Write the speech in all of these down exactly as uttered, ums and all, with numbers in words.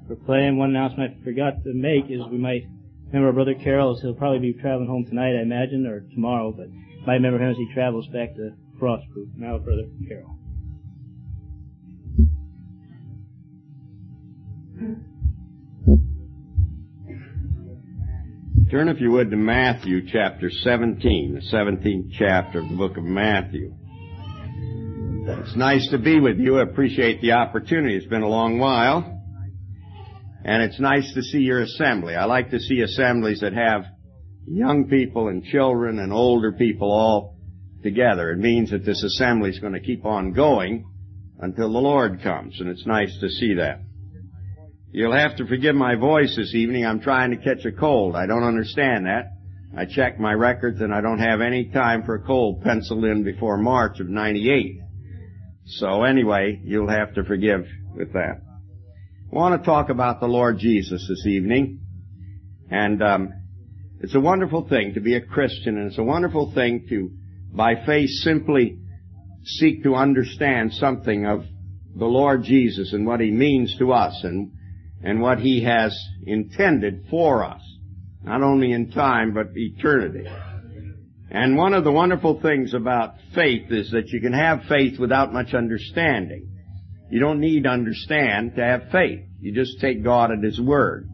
proclaim. One announcement I forgot to make is we might remember our brother Carol. He'll probably be traveling home tonight, I imagine, or tomorrow, but might remember him as he travels back to Frostproof. Now, brother Carol. Turn, if you would, to Matthew chapter seventeen, the seventeenth chapter of the book of Matthew. It's nice to be with you. I appreciate the opportunity. It's been a long while. And it's nice to see your assembly. I like to see assemblies that have young people and children and older people all together. It means that this assembly is going to keep on going until the Lord comes. And it's nice to see that. You'll have to forgive my voice this evening. I'm trying to catch a cold. I don't understand that. I checked my records and I don't have any time for a cold penciled in before March of ninety-eight. So anyway, you'll have to forgive with that. I want to talk about the Lord Jesus this evening. And um, it's a wonderful thing to be a Christian, and it's a wonderful thing to, by faith, simply seek to understand something of the Lord Jesus and what He means to us and and what He has intended for us, not only in time, but eternity. And one of the wonderful things about faith is that you can have faith without much understanding. You don't need to understand to have faith. You just take God at His word.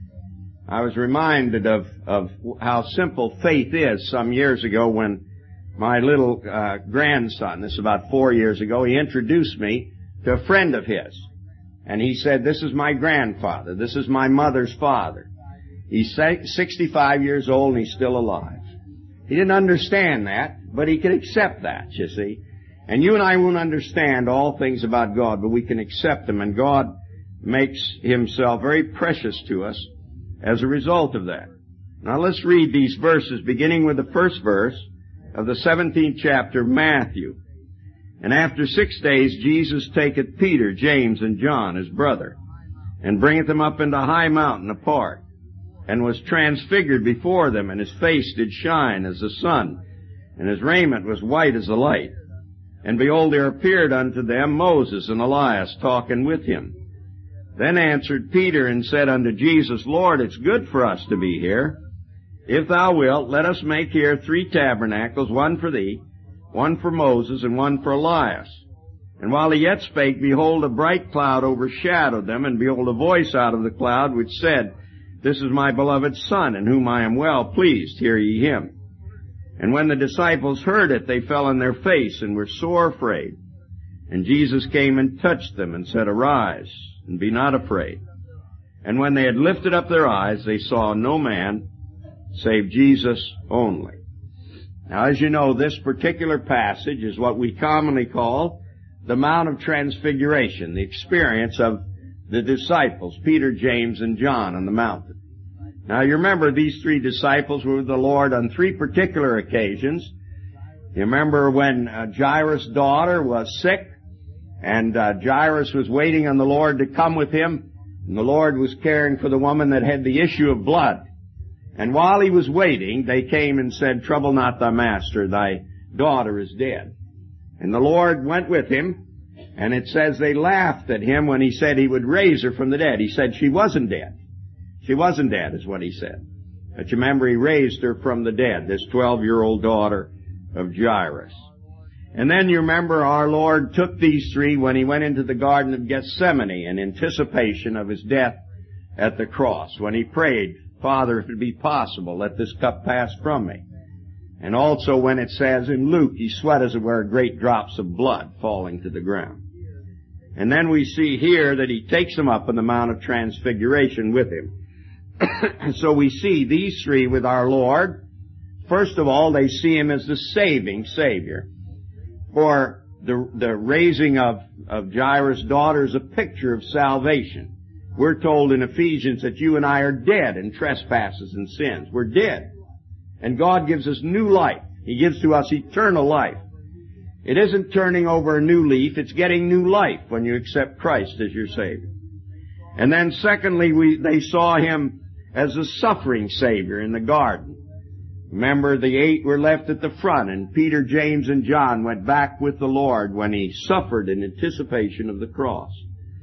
I was reminded of, of how simple faith is some years ago when my little uh, grandson, this is about four years ago, he introduced me to a friend of his. And he said, "This is my grandfather. This is my mother's father. He's sixty-five years old and he's still alive." He didn't understand that, but he could accept that, you see. And you and I won't understand all things about God, but we can accept Him, and God makes Himself very precious to us as a result of that. Now let's read these verses, beginning with the first verse of the seventeenth chapter of Matthew. "And after six days Jesus taketh Peter, James, and John, his brother, and bringeth them up into a high mountain apart, and was transfigured before them, and his face did shine as the sun, and his raiment was white as the light. And behold, there appeared unto them Moses and Elias talking with him. Then answered Peter and said unto Jesus, Lord, it's good for us to be here. If thou wilt, let us make here three tabernacles, one for thee, one for Moses, and one for Elias. And while he yet spake, behold, a bright cloud overshadowed them, and behold, a voice out of the cloud which said, This is my beloved Son, in whom I am well pleased, hear ye him. And when the disciples heard it, they fell on their face, and were sore afraid. And Jesus came and touched them, and said, Arise, and be not afraid. And when they had lifted up their eyes, they saw no man, save Jesus only." Now, as you know, this particular passage is what we commonly call the Mount of Transfiguration, the experience of the disciples, Peter, James, and John on the mountain. Now, you remember these three disciples were with the Lord on three particular occasions. You remember when uh, Jairus' daughter was sick, and uh, Jairus was waiting on the Lord to come with him, and the Lord was caring for the woman that had the issue of blood. And while he was waiting, they came and said, Trouble not thy master, thy daughter is dead. And the Lord went with him, and it says they laughed at him when he said he would raise her from the dead. He said she wasn't dead. She wasn't dead, is what he said. But you remember, he raised her from the dead, this twelve-year-old daughter of Jairus. And then you remember our Lord took these three when he went into the Garden of Gethsemane in anticipation of his death at the cross, when he prayed, Father, if it be possible, let this cup pass from me. And also when it says in Luke, he sweat as it were great drops of blood falling to the ground. And then we see here that he takes them up on the Mount of Transfiguration with him. So we see these three with our Lord. First of all, they see him as the saving Savior. For the, the raising of, of Jairus' daughter is a picture of salvation. We're told in Ephesians that you and I are dead in trespasses and sins. We're dead. And God gives us new life. He gives to us eternal life. It isn't turning over a new leaf. It's getting new life when you accept Christ as your Savior. And then secondly, we, they saw him as a suffering Savior in the garden. Remember, the eight were left at the front, and Peter, James, and John went back with the Lord when he suffered in anticipation of the cross.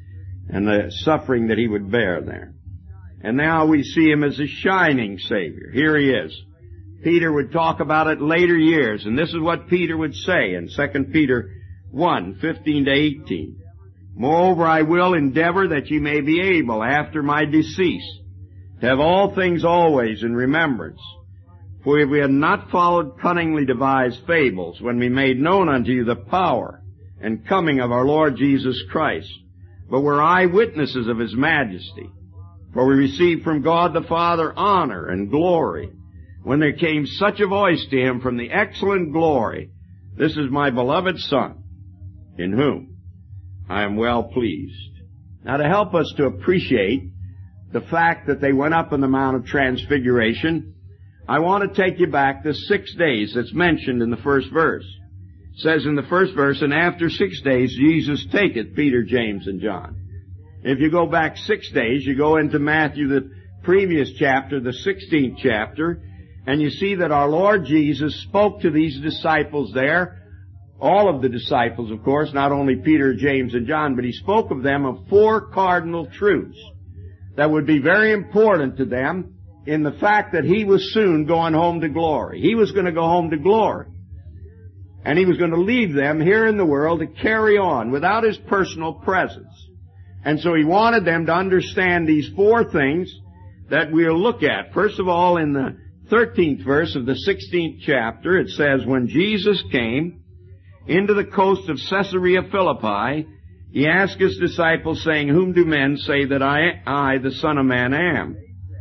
and the suffering that he would bear there. And now we see him as a shining Savior. Here he is. Peter would talk about it later years, and this is what Peter would say in Second Peter one, fifteen to eighteen. Moreover, I will endeavor that ye may be able, after my decease, to have all things always in remembrance. For if we had not followed cunningly devised fables, when we made known unto you the power and coming of our Lord Jesus Christ, but were eyewitnesses of his majesty, for we received from God the Father honor and glory, when there came such a voice to him from the excellent glory, This is my beloved Son, in whom I am well pleased. Now, to help us to appreciate the fact that they went up on the Mount of Transfiguration, I want to take you back to six days that's mentioned in the first verse. It says in the first verse, and after six days Jesus taketh Peter, James, and John. If you go back six days, you go into Matthew, the previous chapter, the sixteenth chapter, and you see that our Lord Jesus spoke to these disciples there, all of the disciples, of course, not only Peter, James, and John, but he spoke of them of four cardinal truths that would be very important to them in the fact that he was soon going home to glory. He was going to go home to glory. And he was going to leave them here in the world to carry on without his personal presence. And so he wanted them to understand these four things that we'll look at. First of all, in the thirteenth verse of the sixteenth chapter, it says, when Jesus came into the coast of Caesarea Philippi, he asked his disciples, saying, whom do men say that I, I, the Son of Man, am?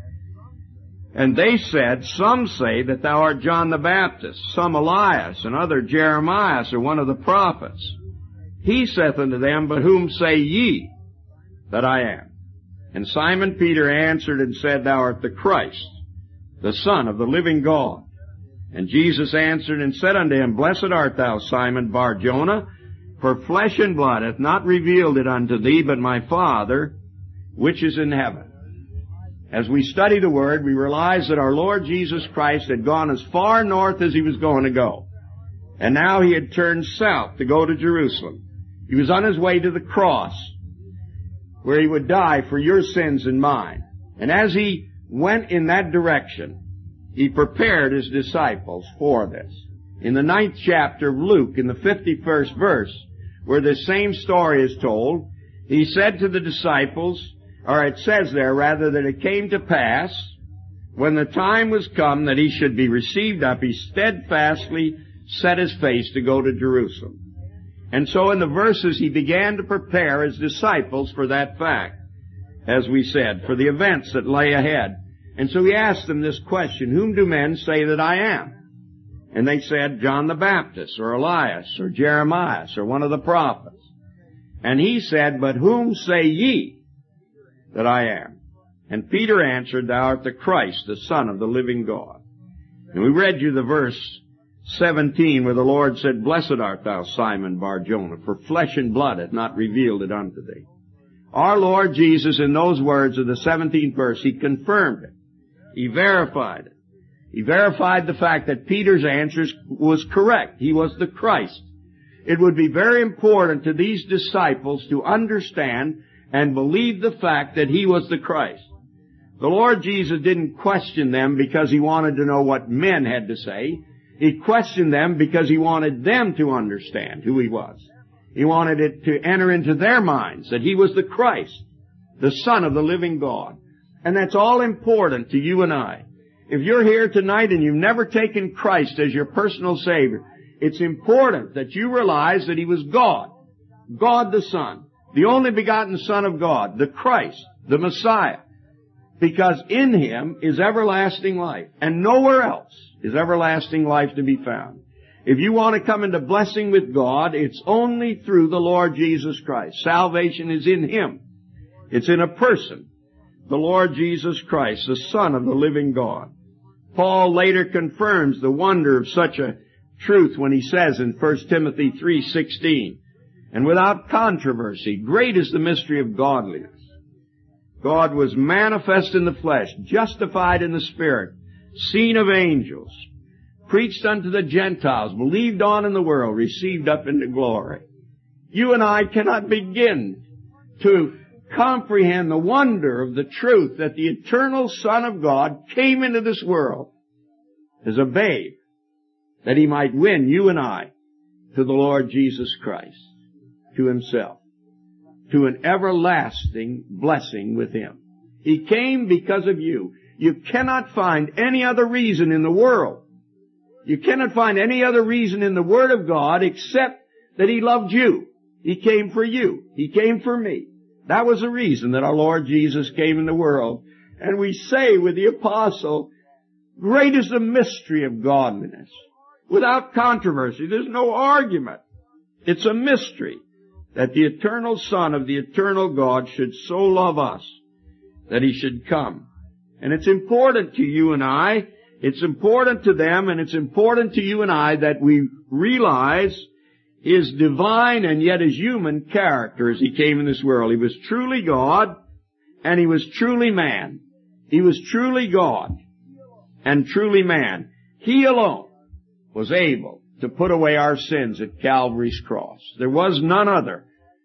And they said, some say that thou art John the Baptist, some Elias, and other Jeremiah, or one of the prophets. He saith unto them, but whom say ye that I am? And Simon Peter answered and said, thou art the Christ, the Son of the living God. And Jesus answered and said unto him, blessed art thou, Simon Bar-Jonah, for flesh and blood hath not revealed it unto thee, but my Father, which is in heaven. As we study the Word, we realize that our Lord Jesus Christ had gone as far north as he was going to go. And now he had turned south to go to Jerusalem. He was on his way to the cross, where he would die for your sins and mine. And as he went in that direction, he prepared his disciples for this. In the ninth chapter of Luke, in the fifty-first verse, where this same story is told, he said to the disciples, or it says there, rather, that it came to pass, when the time was come that he should be received up, he steadfastly set his face to go to Jerusalem. And so in the verses, he began to prepare his disciples for that fact, as we said, for the events that lay ahead. And so he asked them this question, whom do men say that I am? And they said, John the Baptist, or Elias, or Jeremiah, or one of the prophets. And he said, but whom say ye that I am? And Peter answered, thou art the Christ, the Son of the living God. And we read you the verse seventeen, where the Lord said, blessed art thou, Simon Bar-Jonah, for flesh and blood hath not revealed it unto thee. Our Lord Jesus, in those words of the seventeenth verse, he confirmed it. He verified it. He verified the fact that Peter's answer was correct. He was the Christ. It would be very important to these disciples to understand and believe the fact that he was the Christ. The Lord Jesus didn't question them because he wanted to know what men had to say. He questioned them because he wanted them to understand who he was. He wanted it to enter into their minds that he was the Christ, the Son of the living God. And that's all important to you and I. If you're here tonight and you've never taken Christ as your personal Savior, it's important that you realize that he was God, God the Son, the only begotten Son of God, the Christ, the Messiah, because in him is everlasting life, and nowhere else is everlasting life to be found. If you want to come into blessing with God, it's only through the Lord Jesus Christ. Salvation is in him. It's in a person, the Lord Jesus Christ, the Son of the living God. Paul later confirms the wonder of such a truth when he says in First Timothy three sixteen, and without controversy, great is the mystery of godliness. God was manifest in the flesh, justified in the Spirit, seen of angels, preached unto the Gentiles, believed on in the world, received up into glory. You and I cannot begin to comprehend the wonder of the truth that the eternal Son of God came into this world as a babe, that He might win you and I to the Lord Jesus Christ, to Himself, to an everlasting blessing with Him. He came because of you. You cannot find any other reason in the world. You cannot find any other reason in the Word of God except that He loved you. He came for you. He came for me. That was the reason that our Lord Jesus came in the world. And we say with the apostle, great is the mystery of godliness. Without controversy, there's no argument. It's a mystery that the eternal Son of the eternal God should so love us that He should come. And it's important to you and I, it's important to them, and it's important to you and I that we realize His divine and yet His human character as He came in this world. He was truly God and He was truly man. He was truly God and truly man. He alone was able to put away our sins at Calvary's cross. There was none other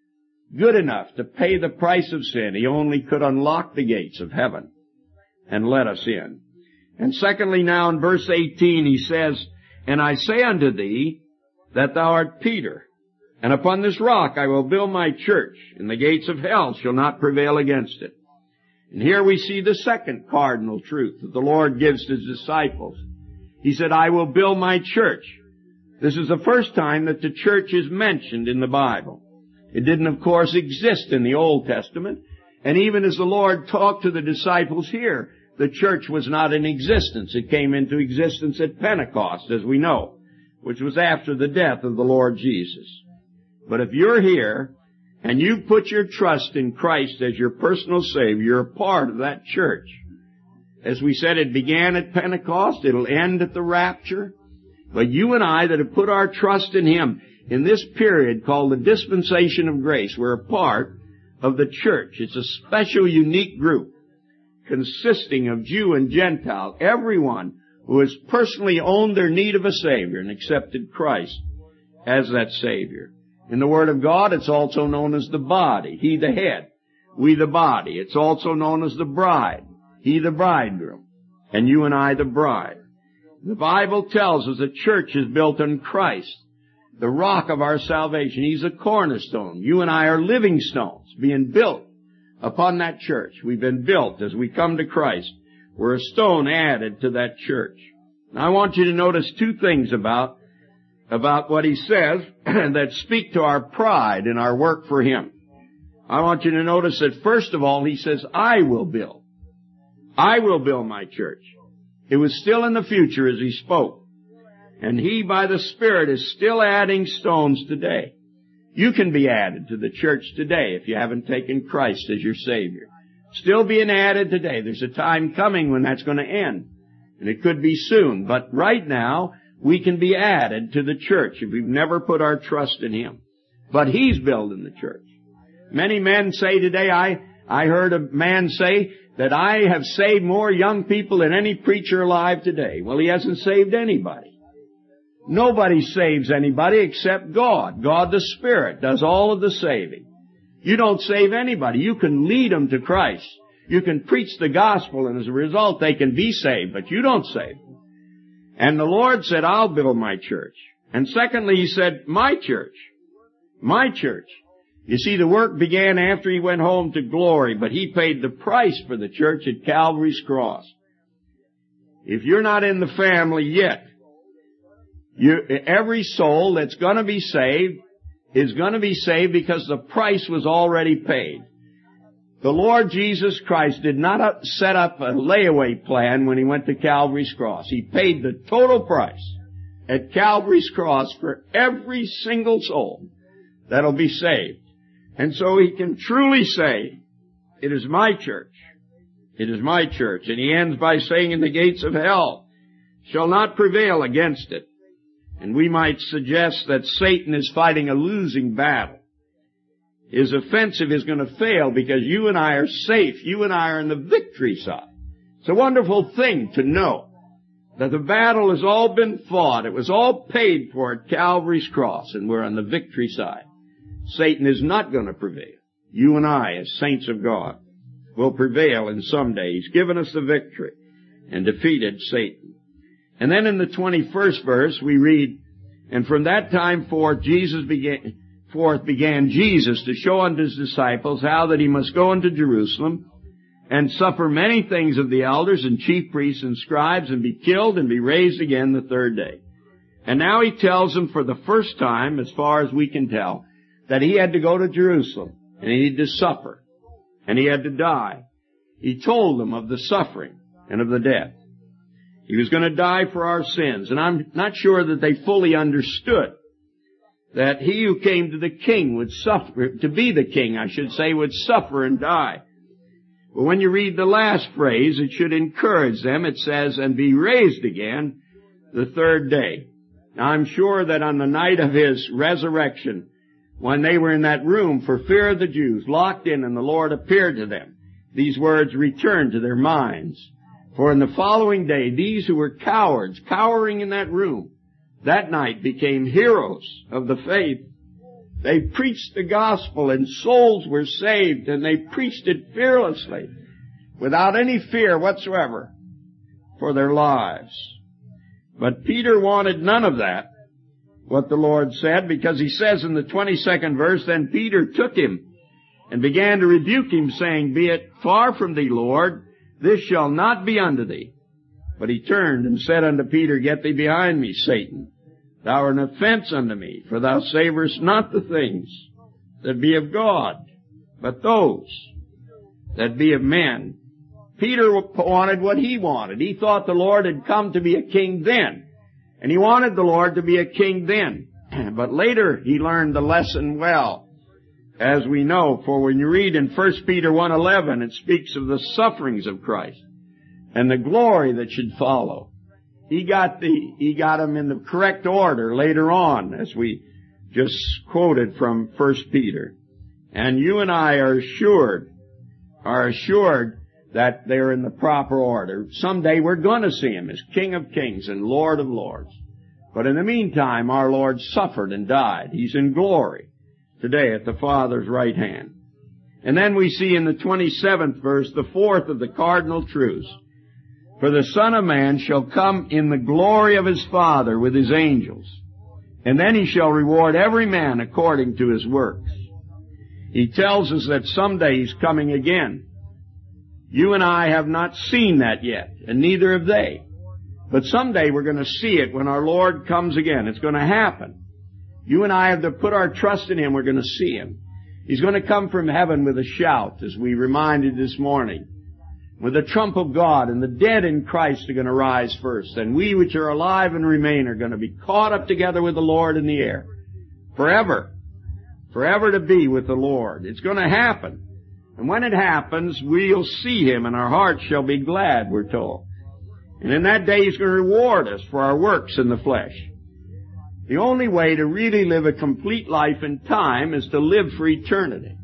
good enough to pay the price of sin. He only could unlock the gates of heaven and let us in. And secondly, now in verse eighteen, he says, and I say unto thee that thou art Peter, and upon this rock I will build my church, and the gates of hell shall not prevail against it. And here we see the second cardinal truth that the Lord gives to His disciples. He said, I will build my church. This is the first time that the church is mentioned in the Bible. It didn't, of course, exist in the Old Testament. And even as the Lord talked to the disciples here, the church was not in existence. It came into existence at Pentecost, as we know, which was after the death of the Lord Jesus. But if you're here and you've put your trust in Christ as your personal Savior, you're a part of that church. As we said, it began at Pentecost. It'll end at the rapture. But you and I that have put our trust in Him in this period called the dispensation of grace, we're a part of the church. It's a special, unique group consisting of Jew and Gentile, everyone who has personally owned their need of a Savior and accepted Christ as that Savior. In the Word of God, it's also known as the body. He the head, we the body. It's also known as the bride. He the bridegroom, and you and I the bride. The Bible tells us the church is built on Christ, the rock of our salvation. He's a cornerstone. You and I are living stones being built upon that church. We've been built as we come to Christ. We're a stone added to that church. Now I want you to notice two things about, about what he says that speak to our pride in our work for Him. I want you to notice that first of all, he says, I will build. I will build my church. It was still in the future as he spoke. And he, by the Spirit, is still adding stones today. You can be added to the church today if you haven't taken Christ as your Savior. Still being added today. There's a time coming when that's going to end. And it could be soon. But right now, we can be added to the church if we've never put our trust in Him. But He's building the church. Many men say today, I, I heard a man say that I have saved more young people than any preacher alive today. Well, he hasn't saved anybody. Nobody saves anybody except God. God the Spirit does all of the saving. You don't save anybody. You can lead them to Christ. You can preach the gospel, and as a result, they can be saved, but you don't save them. And the Lord said, I'll build my church. And secondly, He said, my church. My church. You see, the work began after He went home to glory, but He paid the price for the church at Calvary's cross. If you're not in the family yet, you, every soul that's going to be saved is going to be saved because the price was already paid. The Lord Jesus Christ did not set up a layaway plan when He went to Calvary's cross. He paid the total price at Calvary's cross for every single soul that'll be saved. And so He can truly say, it is my church. It is my church. And He ends by saying, and the gates of hell shall not prevail against it. And we might suggest that Satan is fighting a losing battle. His offensive is going to fail because you and I are safe. You and I are on the victory side. It's a wonderful thing to know that the battle has all been fought. It was all paid for at Calvary's cross, and we're on the victory side. Satan is not going to prevail. you and I, as saints of God, will prevail in some day. He's given us the victory and defeated Satan. And then in the twenty-first verse we read, and from that time forth Jesus began, forth began Jesus to show unto his disciples how that he must go into Jerusalem and suffer many things of the elders and chief priests and scribes, and be killed and be raised again the third day. And now he tells them for the first time, as far as we can tell, that he had to go to Jerusalem, and he had to suffer, and he had to die. He told them of the suffering and of the death. He was going to die for our sins, and I'm not sure that they fully understood that he who came to the king would suffer, to be the king, I should say, would suffer and die. But when you read the last phrase, it should encourage them. It says, and be raised again the third day. Now, I'm sure that on the night of his resurrection, when they were in that room for fear of the Jews, locked in, and the Lord appeared to them, these words returned to their minds. For in the following day, these who were cowards, cowering in that room, that night became heroes of the faith. They preached the gospel, and souls were saved, and they preached it fearlessly, without any fear whatsoever for their lives. But Peter wanted none of that, what the Lord said, because he says in the twenty-second verse, then Peter took him and began to rebuke him, saying, be it far from thee, Lord, this shall not be unto thee. But he turned and said unto Peter, get thee behind me, Satan. Thou art an offense unto me, for thou savorest not the things that be of God, but those that be of men. Peter wanted what he wanted. He thought the Lord had come to be a king then, and he wanted the Lord to be a king then. But later he learned the lesson well, as we know, for when you read in First Peter one eleven, it speaks of the sufferings of Christ and the glory that should follow. He got the, he got them in the correct order later on, as we just quoted from First Peter. And you and I are assured, are assured that they're in the proper order. Someday we're going to see him as King of Kings and Lord of Lords. But in the meantime, our Lord suffered and died. He's in glory today at the Father's right hand. And then we see in the twenty-seventh verse, the fourth of the cardinal truths. For the Son of Man shall come in the glory of his Father with his angels, and then he shall reward every man according to his works. He tells us that someday he's coming again. You and I have not seen that yet, and neither have they. But someday we're going to see it when our Lord comes again. It's going to happen. You and I have to put our trust in him. We're going to see him. He's going to come from heaven with a shout, as we reminded this morning, with the trump of God, and the dead in Christ are going to rise first. And we which are alive and remain are going to be caught up together with the Lord in the air. Forever. Forever to be with the Lord. It's going to happen. And when it happens, we'll see him, and our hearts shall be glad, we're told. And in that day he's going to reward us for our works in the flesh. The only way to really live a complete life in time is to live for eternity.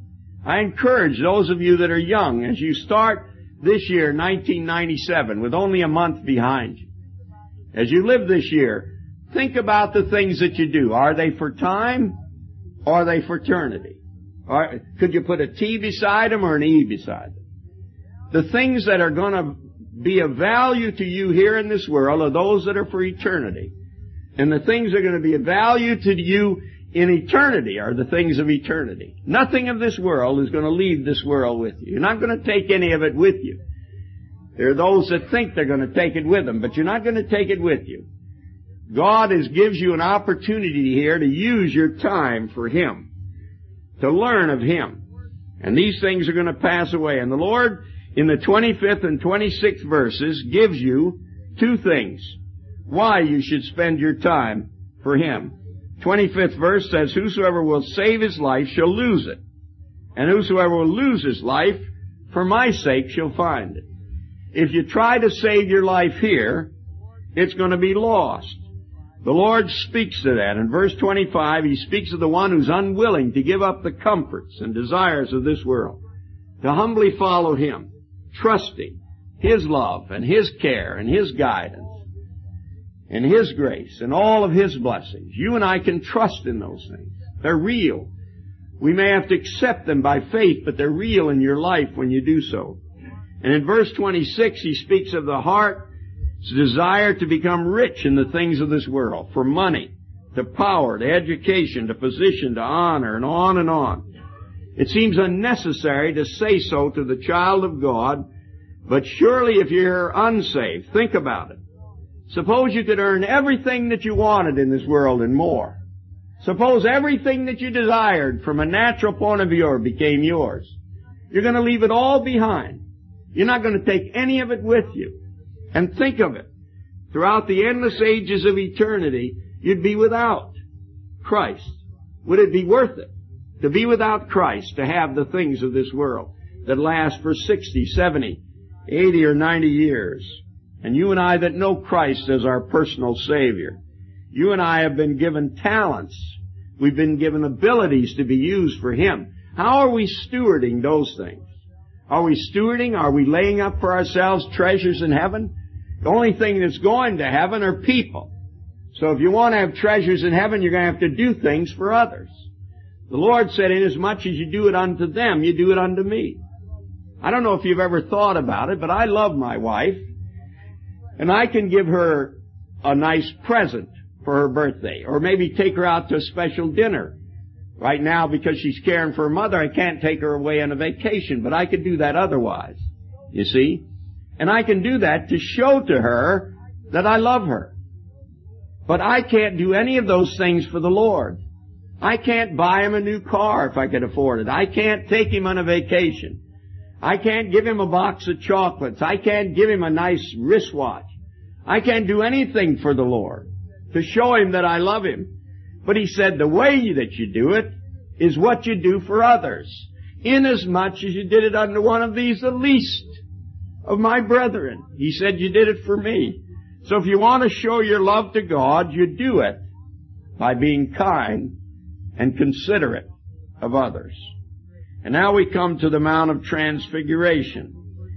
I encourage those of you that are young, as you start this year, nineteen ninety-seven, with only a month behind you, as you live this year, think about the things that you do. Are they for time, or are they for eternity? Or could you put a T beside them or an E beside them? The things that are going to be of value to you here in this world are those that are for eternity. And the things that are going to be of value to you in eternity are the things of eternity. Nothing of this world is going to leave this world with you. You're not going to take any of it with you. There are those that think they're going to take it with them, but you're not going to take it with you. God is, gives you an opportunity here to use your time for him, to learn of him. And these things are going to pass away. And the Lord, in the twenty-fifth and twenty-sixth verses, gives you two things why you should spend your time for him. twenty-fifth verse says, whosoever will save his life shall lose it, and whosoever will lose his life for my sake shall find it. If you try to save your life here, it's going to be lost. The Lord speaks to that. In verse twenty-five, he speaks of the one who's unwilling to give up the comforts and desires of this world, to humbly follow him, trusting his love and his care and his guidance and his grace and all of his blessings. You and I can trust in those things. They're real. We may have to accept them by faith, but they're real in your life when you do so. And in verse twenty-six, he speaks of the heart's desire to become rich in the things of this world, for money, to power, to education, to position, to honor, and on and on. It seems unnecessary to say so to the child of God, but surely if you're unsaved, think about it. Suppose you could earn everything that you wanted in this world and more. Suppose everything that you desired from a natural point of view became yours. You're going to leave it all behind. You're not going to take any of it with you. And think of it. Throughout the endless ages of eternity, you'd be without Christ. Would it be worth it to be without Christ, to have the things of this world that last for sixty, seventy, eighty, or ninety years? And you and I that know Christ as our personal Savior, you and I have been given talents. We've been given abilities to be used for Him. How are we stewarding those things? Are we stewarding? Are we laying up for ourselves treasures in heaven? The only thing that's going to heaven are people. So if you want to have treasures in heaven, you're going to have to do things for others. The Lord said, inasmuch as you do it unto them, you do it unto me. I don't know if you've ever thought about it, but I love my wife. And I can give her a nice present for her birthday, or maybe take her out to a special dinner. Right now, because she's caring for her mother, I can't take her away on a vacation, but I could do that otherwise, you see. And I can do that to show to her that I love her. But I can't do any of those things for the Lord. I can't buy him a new car if I could afford it. I can't take him on a vacation. I can't give him a box of chocolates. I can't give him a nice wristwatch. I can't do anything for the Lord to show him that I love him. But he said the way that you do it is what you do for others, inasmuch as you did it unto one of these, the least of my brethren. He said you did it for me. So if you want to show your love to God, you do it by being kind and considerate of others. And now we come to the Mount of Transfiguration.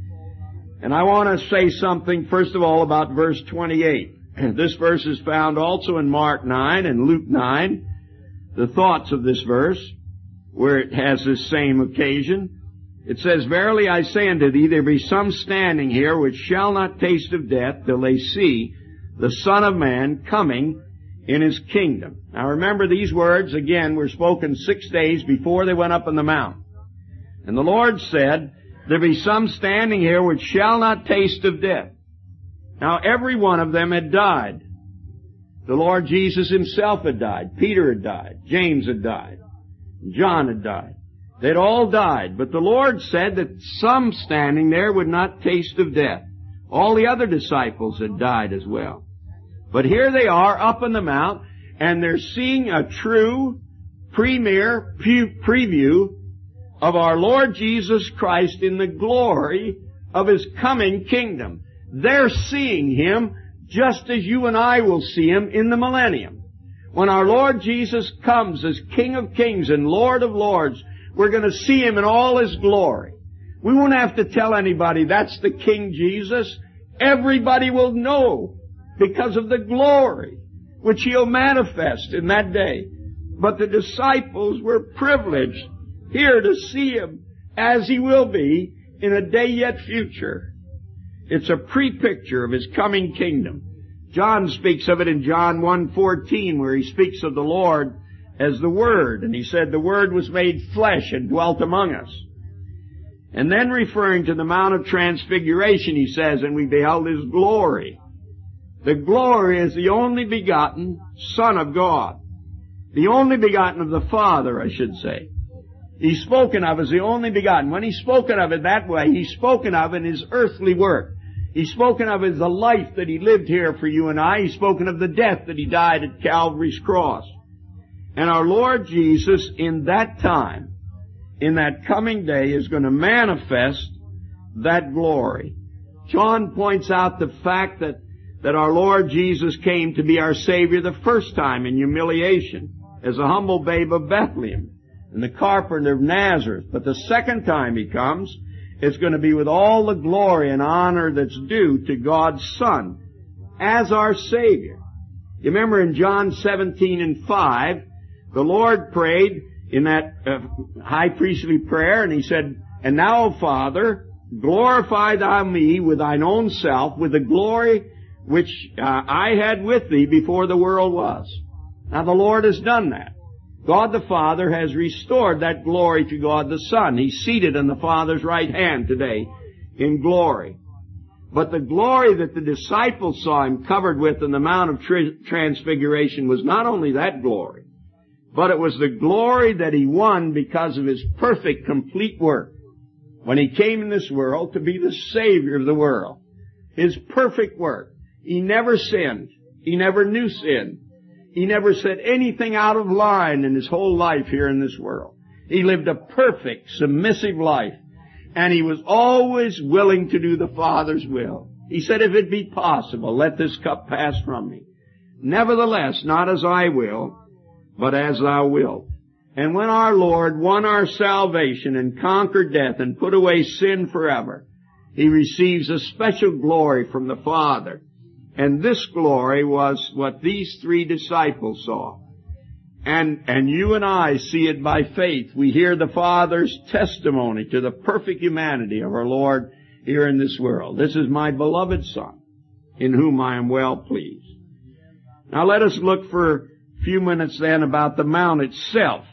And I want to say something, first of all, about verse twenty-eight. This verse is found also in Mark nine and Luke nine, the thoughts of this verse, where it has this same occasion. It says, Verily I say unto thee, there be some standing here which shall not taste of death till they see the Son of Man coming in His kingdom. Now remember, these words, again, were spoken six days before they went up on the mount. And the Lord said, There be some standing here which shall not taste of death. Now every one of them had died. The Lord Jesus Himself had died. Peter had died. James had died. John had died. They'd all died. But the Lord said that some standing there would not taste of death. All the other disciples had died as well. But here they are up on the mount, and they're seeing a true premier preview of our Lord Jesus Christ in the glory of His coming kingdom. They're seeing Him just as you and I will see Him in the millennium. When our Lord Jesus comes as King of Kings and Lord of Lords, we're going to see Him in all His glory. We won't have to tell anybody that's the King Jesus. Everybody will know because of the glory which He'll manifest in that day. But the disciples were privileged here to see Him as He will be in a day yet future. It's a pre-picture of His coming kingdom. John speaks of it in John one fourteen, where he speaks of the Lord as the Word. And he said, the Word was made flesh and dwelt among us. And then referring to the Mount of Transfiguration, he says, and we beheld His glory. The glory is the only begotten Son of God. The only begotten of the Father, I should say. He's spoken of as the only begotten. When He's spoken of it that way, He's spoken of in His earthly work. He's spoken of as the life that He lived here for you and I. He's spoken of the death that He died at Calvary's cross. And our Lord Jesus, in that time, in that coming day, is going to manifest that glory. John points out the fact that, that our Lord Jesus came to be our Savior the first time in humiliation, as a humble babe of Bethlehem, and the carpenter of Nazareth. But the second time He comes, it's going to be with all the glory and honor that's due to God's Son as our Savior. You remember in John seventeen and five, the Lord prayed, in that uh, high priestly prayer, and he said, "And now, O Father, glorify thou me with thine own self, with the glory which uh, I had with thee before the world was." Now the Lord has done that. God the Father has restored that glory to God the Son. He's seated on the Father's right hand today in glory. But the glory that the disciples saw him covered with in the Mount of Transfiguration was not only that glory, but it was the glory that he won because of his perfect, complete work when he came in this world to be the Savior of the world. His perfect work. He never sinned. He never knew sin. He never said anything out of line in his whole life here in this world. He lived a perfect, submissive life. And he was always willing to do the Father's will. He said, "If it be possible, let this cup pass from me. Nevertheless, not as I will, but as thou wilt." And when our Lord won our salvation and conquered death and put away sin forever, he receives a special glory from the Father. And this glory was what these three disciples saw. And, and you and I see it by faith. We hear the Father's testimony to the perfect humanity of our Lord here in this world. "This is my beloved Son, in whom I am well pleased." Now let us look for a few minutes then about the mount itself.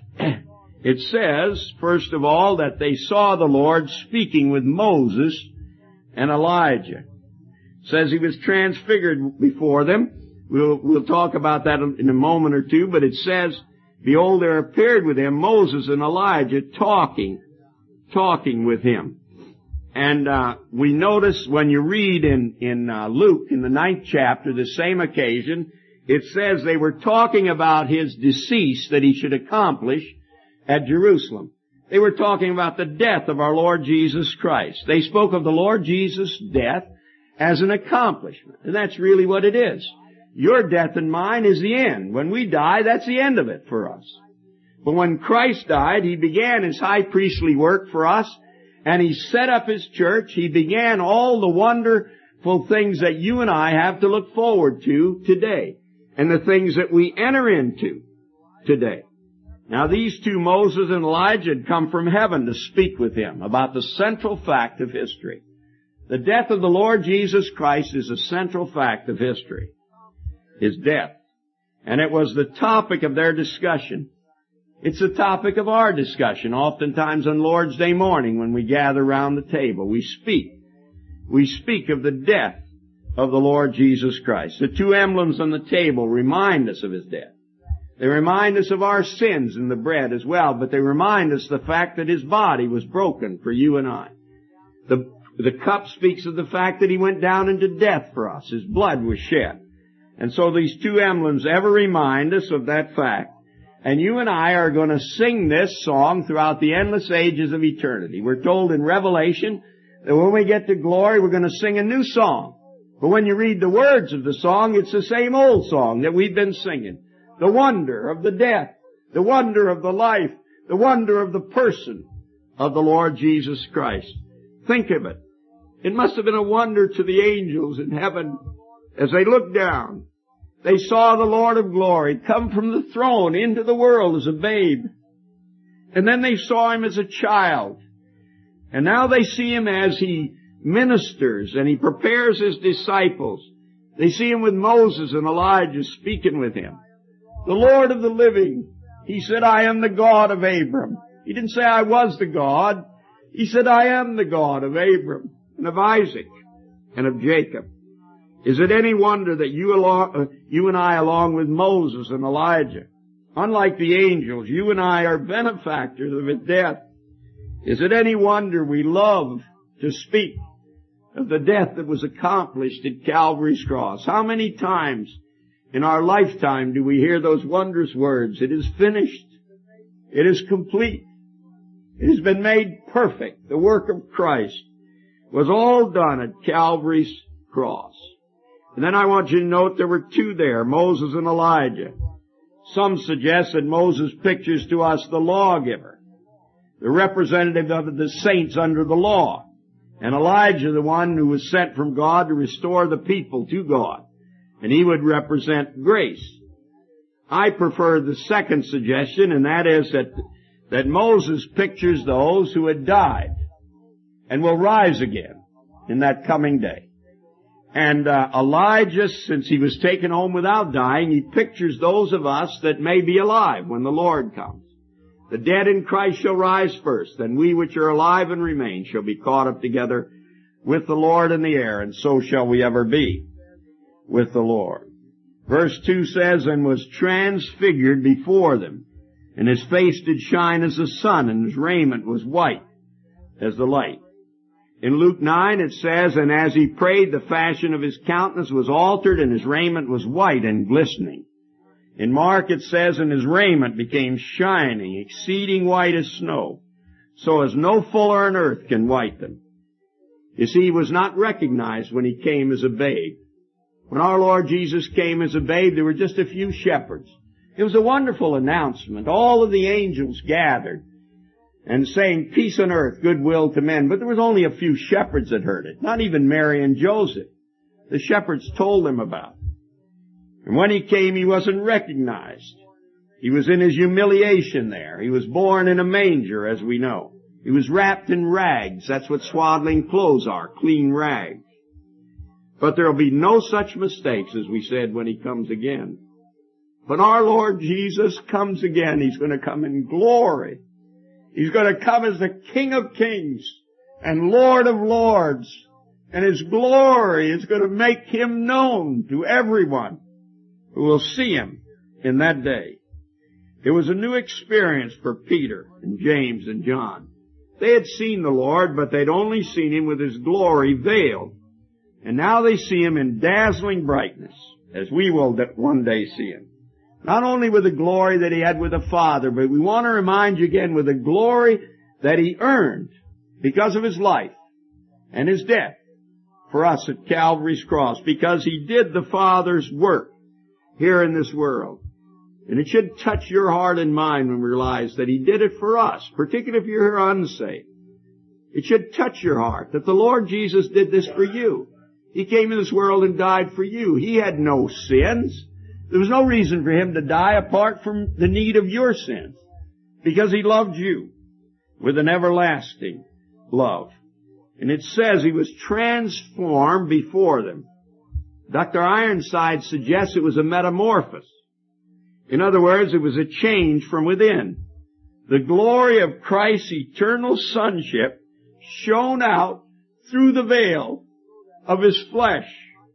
It says, first of all, that they saw the Lord speaking with Moses and Elijah. It says he was transfigured before them. We'll, we'll talk about that in a moment or two, but it says, "Behold, there appeared with him Moses and Elijah talking, talking with him." And uh, we notice when you read in, in uh, Luke, in the ninth chapter, the same occasion, it says they were talking about his decease that he should accomplish at Jerusalem. They were talking about the death of our Lord Jesus Christ. They spoke of the Lord Jesus' death as an accomplishment. And that's really what it is. Your death and mine is the end. When we die, that's the end of it for us. But when Christ died, he began his high priestly work for us, and he set up his church. He began all the wonderful things that you and I have to look forward to today, and the things that we enter into today. Now these two, Moses and Elijah, had come from heaven to speak with him about the central fact of history. The death of the Lord Jesus Christ is a central fact of history. His death. And it was the topic of their discussion. It's the topic of our discussion. Oftentimes on Lord's Day morning when we gather around the table, we speak. We speak of the death of the Lord Jesus Christ. The two emblems on the table remind us of his death. They remind us of our sins in the bread as well, but they remind us the fact that his body was broken for you and I. The, the cup speaks of the fact that he went down into death for us. His blood was shed. And so these two emblems ever remind us of that fact. And you and I are going to sing this song throughout the endless ages of eternity. We're told in Revelation that when we get to glory, we're going to sing a new song. But when you read the words of the song, it's the same old song that we've been singing. The wonder of the death, the wonder of the life, the wonder of the person of the Lord Jesus Christ. Think of it. It must have been a wonder to the angels in heaven as they looked down. They saw the Lord of glory come from the throne into the world as a babe. And then they saw him as a child. And now they see him as he ministers and he prepares his disciples. They see him with Moses and Elijah speaking with him. The Lord of the living. He said, "I am the God of Abram." He didn't say, "I was the God." He said, "I am the God of Abram and of Isaac and of Jacob." Is it any wonder that you, along, uh, you and I, along with Moses and Elijah, unlike the angels, you and I are benefactors of his death? Is it any wonder we love to speak of the death that was accomplished at Calvary's cross? How many times in our lifetime do we hear those wondrous words, "It is finished. It is complete. It has been made perfect." The work of Christ was all done at Calvary's cross. And then I want you to note there were two there, Moses and Elijah. Some suggest that Moses pictures to us the lawgiver, the representative of the saints under the law, and Elijah the one who was sent from God to restore the people to God, and he would represent grace. I prefer the second suggestion, and that is that that Moses pictures those who had died and will rise again in that coming day. And uh, Elijah, since he was taken home without dying, he pictures those of us that may be alive when the Lord comes. The dead in Christ shall rise first, and we which are alive and remain shall be caught up together with the Lord in the air, and so shall we ever be with the Lord. Verse two says, and was transfigured before them, and his face did shine as the sun, and his raiment was white as the light. In Luke nine it says, and as he prayed, the fashion of his countenance was altered, and his raiment was white and glistening. In Mark it says, and his raiment became shining, exceeding white as snow, so as no fuller on earth can white them. You see, he was not recognized when he came as a babe. When our Lord Jesus came as a babe, there were just a few shepherds. It was a wonderful announcement. All of the angels gathered and saying, peace on earth, goodwill to men. But there was only a few shepherds that heard it, not even Mary and Joseph. The shepherds told them about it. And when he came, he wasn't recognized. He was in his humiliation there. He was born in a manger, as we know. He was wrapped in rags. That's what swaddling clothes are, clean rags. But there'll be no such mistakes, as we said, when he comes again. When our Lord Jesus comes again, he's going to come in glory. He's going to come as the King of Kings and Lord of Lords. And his glory is going to make him known to everyone who will see him in that day. It was a new experience for Peter and James and John. They had seen the Lord, but they'd only seen him with his glory veiled. And now they see him in dazzling brightness, as we will one day see him. Not only with the glory that he had with the Father, but we want to remind you again with the glory that he earned because of his life and his death for us at Calvary's cross, because he did the Father's work here in this world. And it should touch your heart and mind when we realize that he did it for us, particularly if you're unsaved. It should touch your heart that the Lord Jesus did this for you. He came into this world and died for you. He had no sins. There was no reason for him to die apart from the need of your sins, because he loved you with an everlasting love. And it says he was transformed before them. Doctor Ironside suggests it was a metamorphosis. In other words, it was a change from within. The glory of Christ's eternal sonship shone out through the veil of his flesh,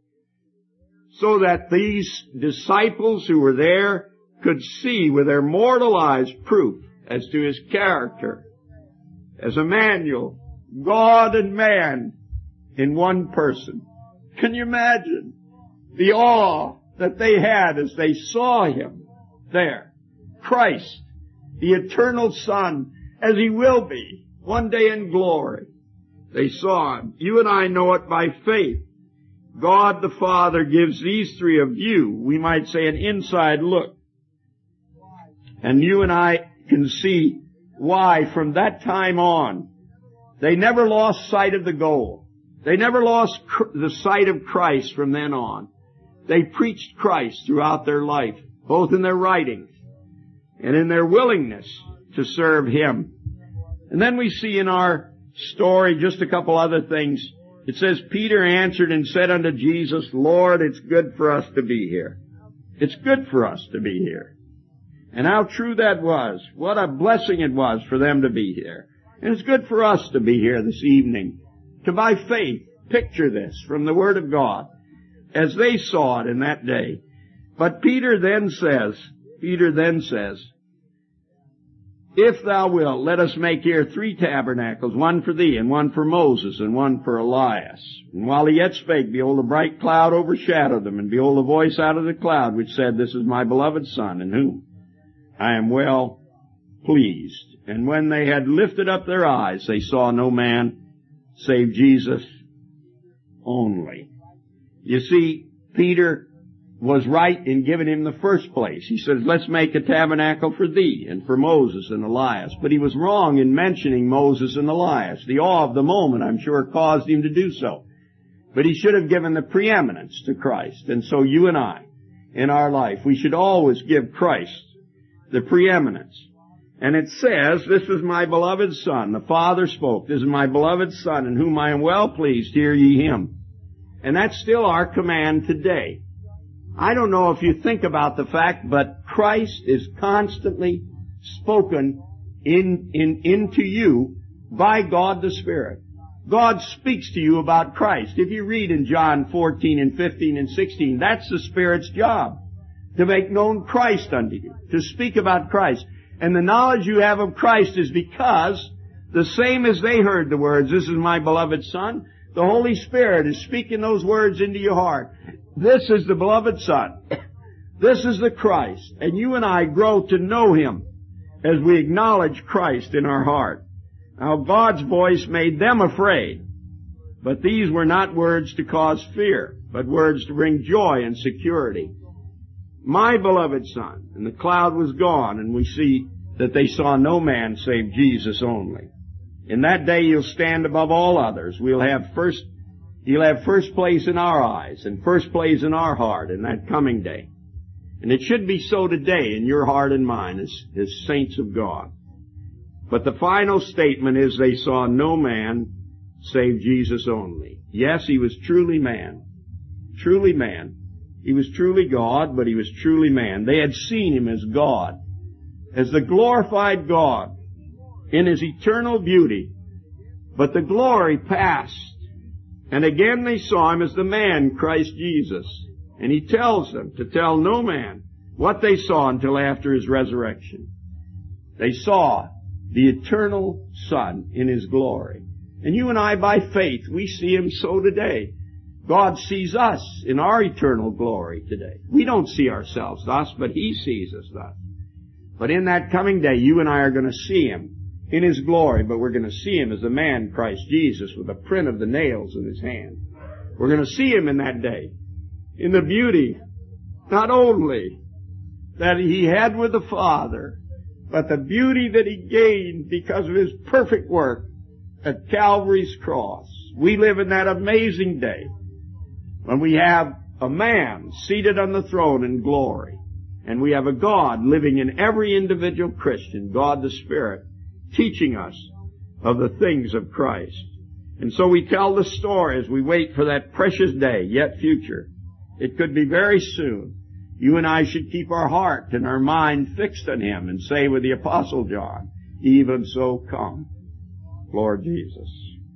so that these disciples who were there could see with their mortal eyes proof as to his character as Emmanuel, God and man in one person. Can you imagine the awe that they had as they saw him there? Christ, the eternal Son, as he will be one day in glory. They saw him. You and I know it by faith. God the Father gives these three of you, we might say, an inside look. And you and I can see why from that time on, they never lost sight of the goal. They never lost the sight of Christ from then on. They preached Christ throughout their life, both in their writings and in their willingness to serve him. And then we see in our story just a couple other things. It says, Peter answered and said unto Jesus, Lord, it's good for us to be here. It's good for us to be here. And how true that was. What a blessing it was for them to be here. And it's good for us to be here this evening, to by faith picture this from the Word of God as they saw it in that day. But Peter then says, Peter then says, if thou wilt, let us make here three tabernacles, one for thee, and one for Moses, and one for Elias. And while he yet spake, behold, a bright cloud overshadowed them, and behold, a voice out of the cloud, which said, This is my beloved Son, in whom I am well pleased. And when they had lifted up their eyes, they saw no man save Jesus only. You see, Peter was right in giving him the first place. He says, let's make a tabernacle for thee and for Moses and Elias. But he was wrong in mentioning Moses and Elias. The awe of the moment, I'm sure, caused him to do so. But he should have given the preeminence to Christ. And so you and I, in our life, we should always give Christ the preeminence. And it says, this is my beloved Son. The Father spoke. This is my beloved Son, in whom I am well pleased. Hear ye him. And that's still our command today. I don't know if you think about the fact, but Christ is constantly spoken in, in, into you by God the Spirit. God speaks to you about Christ. If you read in John fourteen and fifteen and sixteen, that's the Spirit's job. To make known Christ unto you. To speak about Christ. And the knowledge you have of Christ is because the same as they heard the words, this is my beloved Son, the Holy Spirit is speaking those words into your heart. This is the beloved Son. This is the Christ. And you and I grow to know Him as we acknowledge Christ in our heart. Now God's voice made them afraid. But these were not words to cause fear, but words to bring joy and security. My beloved Son. And the cloud was gone, and we see that they saw no man save Jesus only. In that day you'll stand above all others. We'll have first, He'll have first place in our eyes and first place in our heart in that coming day. And it should be so today in your heart and mine as, as saints of God. But the final statement is they saw no man save Jesus only. Yes, He was truly man. Truly man. He was truly God, but He was truly man. They had seen Him as God, as the glorified God in His eternal beauty. But the glory passed. And again they saw Him as the man, Christ Jesus. And He tells them to tell no man what they saw until after His resurrection. They saw the eternal Son in His glory. And you and I, by faith, we see Him so today. God sees us in our eternal glory today. We don't see ourselves thus, but He sees us thus. But in that coming day, you and I are going to see Him in His glory, but we're going to see Him as the man, Christ Jesus, with the print of the nails in His hand. We're going to see Him in that day, in the beauty, not only that He had with the Father, but the beauty that He gained because of His perfect work at Calvary's cross. We live in that amazing day when we have a man seated on the throne in glory, and we have a God living in every individual Christian, God the Spirit, teaching us of the things of Christ. And so we tell the story as we wait for that precious day, yet future. It could be very soon. You and I should keep our heart and our mind fixed on Him and say with the Apostle John, even so come, Lord Jesus.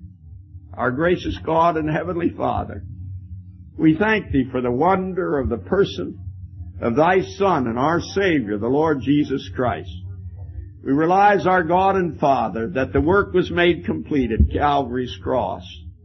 Our gracious God and Heavenly Father, we thank Thee for the wonder of the person of Thy Son and our Savior, the Lord Jesus Christ. We realize, our God and Father, that the work was made complete at Calvary's cross.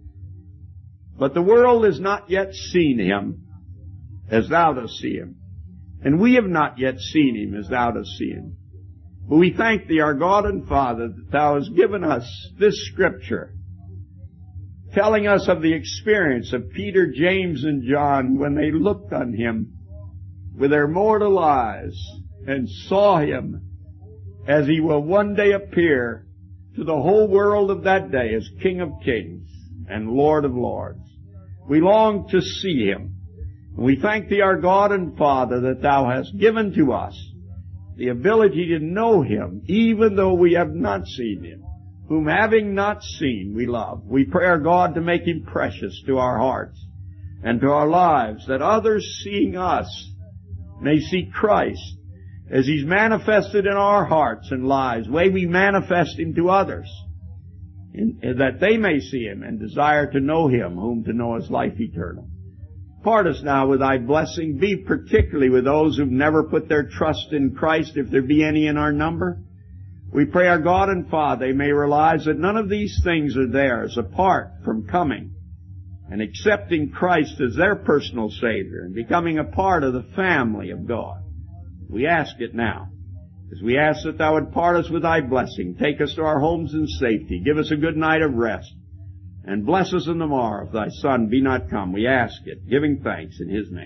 But the world has not yet seen Him as Thou dost see Him. And we have not yet seen Him as Thou dost see Him. But we thank Thee, our God and Father, that Thou hast given us this Scripture, telling us of the experience of Peter, James, and John when they looked on Him with their mortal eyes and saw Him as He will one day appear to the whole world of that day as King of Kings and Lord of Lords. We long to see Him. We thank Thee, our God and Father, that Thou hast given to us the ability to know Him, even though we have not seen Him, whom having not seen we love. We pray, our God, to make Him precious to our hearts and to our lives, that others seeing us may see Christ as He's manifested in our hearts and lives, the way we manifest Him to others, in, that they may see Him and desire to know Him, whom to know is life eternal. Part us now with Thy blessing. Be particularly with those who've never put their trust in Christ, if there be any in our number. We pray, our God and Father, they may realize that none of these things are theirs apart from coming and accepting Christ as their personal Savior and becoming a part of the family of God. We ask it now. As we ask that Thou would part us with Thy blessing, take us to our homes in safety, give us a good night of rest, and bless us in the morrow if Thy Son be not come. We ask it, giving thanks in His name.